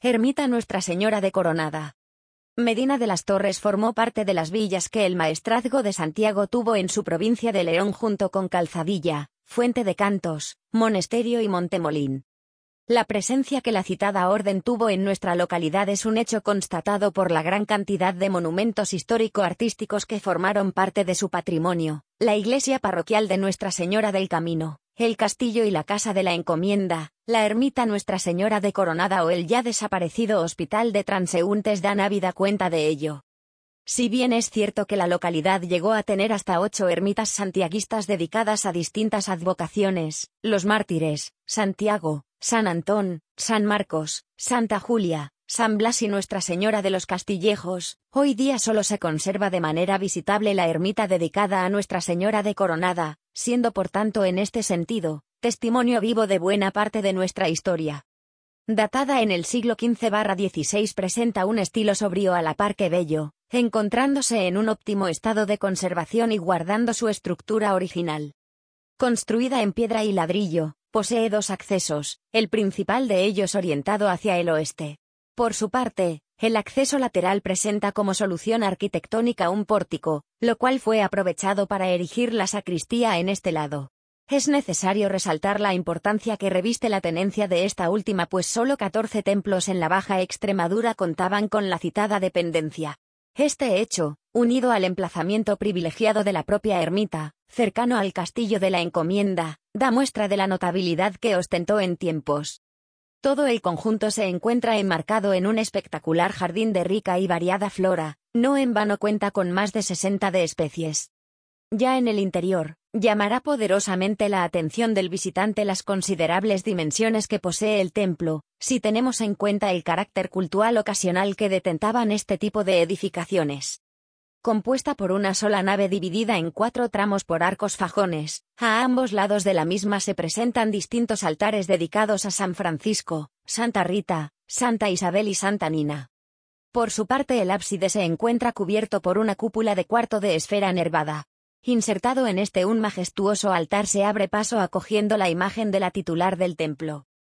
Ermita Nuestra Señora de Coronada. Medina de las Torres formó parte de las villas que el maestrazgo de Santiago tuvo en su provincia de León junto con Calzadilla, Fuente de Cantos, Monesterio y Montemolín. La presencia que la citada orden tuvo en nuestra localidad es un hecho constatado por la gran cantidad de monumentos histórico-artísticos que formaron parte de su patrimonio, la iglesia parroquial de Nuestra Señora del Camino, el castillo y la casa de la encomienda, la ermita Nuestra Señora de Coronada o el ya desaparecido Hospital de Transeúntes dan ávida cuenta de ello. Si bien es cierto que la localidad llegó a tener hasta 8 ermitas santiaguistas dedicadas a distintas advocaciones, los mártires, Santiago, San Antón, San Marcos, Santa Julia, San Blas y Nuestra Señora de los Castillejos, hoy día solo se conserva de manera visitable la ermita dedicada a Nuestra Señora de Coronada, siendo por tanto en este sentido, testimonio vivo de buena parte de nuestra historia. Datada en el siglo XV-XVI presenta un estilo sobrio a la par que bello, encontrándose en un óptimo estado de conservación y guardando su estructura original. Construida en piedra y ladrillo, posee 2 accesos, el principal de ellos orientado hacia el oeste. Por su parte, el acceso lateral presenta como solución arquitectónica un pórtico, lo cual fue aprovechado para erigir la sacristía en este lado. Es necesario resaltar la importancia que reviste la tenencia de esta última pues solo 14 templos en la Baja Extremadura contaban con la citada dependencia. Este hecho, unido al emplazamiento privilegiado de la propia ermita, cercano al castillo de la encomienda, da muestra de la notabilidad que ostentó en tiempos. Todo el conjunto se encuentra enmarcado en un espectacular jardín de rica y variada flora, no en vano cuenta con más de 60 de especies. Ya en el interior, llamará poderosamente la atención del visitante las considerables dimensiones que posee el templo, si tenemos en cuenta el carácter cultural ocasional que detentaban este tipo de edificaciones. Compuesta por una sola nave dividida en 4 tramos por arcos fajones, a ambos lados de la misma se presentan distintos altares dedicados a San Francisco, Santa Rita, Santa Isabel y Santa Nina. Por su parte el ábside se encuentra cubierto por una cúpula de cuarto de esfera nervada. Insertado en este un majestuoso altar se abre paso acogiendo la imagen de la titular del templo.